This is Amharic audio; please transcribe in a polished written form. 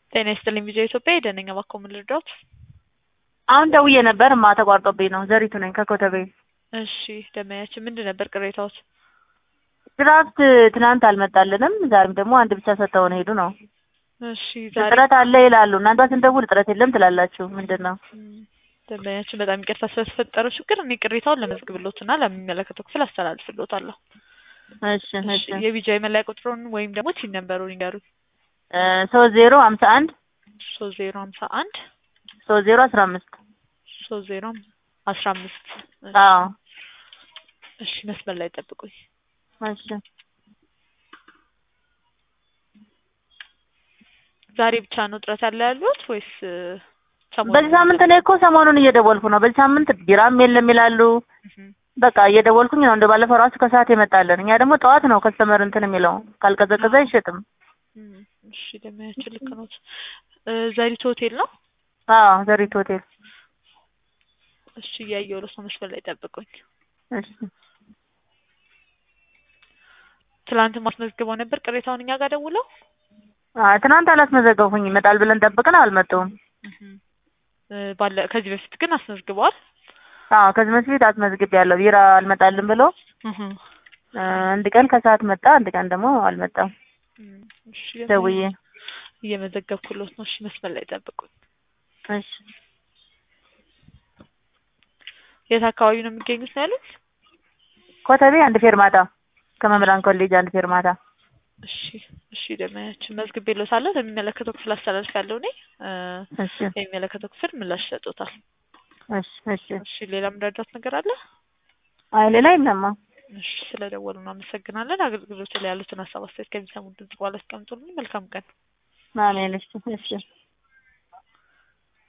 ጤና ይስጥልኝ ቪዲዮ ኢትዮጵያ የደነኛ ባኮ ምን ልርዳዎት? አሁን ደውዬ ነበር ተቋርጦብኝ ነው። ዘሪቱ ነኝ ከኮተቤ። እሺ ደመያችን ምንድን ነበር ቅሬታዎት? ድራፍት ትናንት አልመጣልንም። ዛሬም ደግሞ አንድ ብቻ ሰጥተውን ሄዱ ነው። እሺ ዛሬ እጥረት አለ ይላሉ። እናንተ ስንደውል እጥረት የለም ትላላችሁ። ምንድን ነው? ደመያችን በጣም ይቅርታ ስለተፈጠረው ችግር እኔ ቅሬታውን ለመዝግብሎትና ለሚመለከተው ክፍል አስተላልፍሎታለሁ። እሺ እሺ የቪዲዮ መለያ ቁጥሩን ወይም ደግሞ ቲን ነምበሩን ይንገሩኝ። 3051 3051 3015 3015 አዎ እሺ መስመር ላይ ጠብቁኝ። እሺ ዛሬ ብቻ ነው ጥረት ያለ ያሉት ወይስ በዚህ ሳምንት እኔ እኮ ሰሞኑን እየደወልኩ ነው። በዚህ ሳምንት ቢራም የለም ይላሉ። በቃ እየደወልኩኝ ነው። እንደባለፈው ራሱ ከሰዓት ይመጣልን። እኛ ደግሞ ጠዋት ነው ከስተመር እንትን የሚለው ካልቀዘቀዘ አይሸጥም። እሺ ደመያችን ልክ ነው። ዘሪቱ ሆቴል ነው? አዎ ዘሪቱ ሆቴል። እሺ እያየሁ ነው። መስመር ላይ ጠብቁኝ። እሺ ትናንት ማስመዝግበው ነበር ቅሬታውን እኛ ጋር ደውለው? ትናንት አላስመዘገብኩኝ። ይመጣል ብለን ጠብቀን አልመጡም። ከዚህ በፊት ግን አስመዝግበዋል? አዎ ከዚህ በፊት አስመዝግቤያለሁ። ቢራ አልመጣልን ብሎ አንድ ቀን ከሰዓት መጣ፣ አንድ ቀን ደግሞ አልመጣም። እሺ ደውዬ እየመዘገብኩሎት ነው። እሺ መስመር ላይ ጠብቁኝ። እሺ የት አካባቢ ነው የሚገኙት ነው ያሉት? ኮተቤ አንድ ፌርማታ ከመምህራን ኮሌጅ አንድ ፌርማታ። እሺ እሺ ደመያችን መዝግቤሎታለሁ። ለሚመለከተው ክፍል አስተላልፋለሁ እኔ። እሺ የሚመለከተው ክፍል ምላሽ ሰጥቶታል። እሺ እሺ እሺ ሌላ ምንረዳት ነገር አለ? አይ ሌላ የለም። እሺ ስለደወሉ እናመሰግናለን። አገልግሎት ላይ ያሉትን ሀሳብ አስተያየት ከሚሰሙ ድምጽ በኋላ አስቀምጡልን። መልካም ቀን። አሜን። እሺ እሺ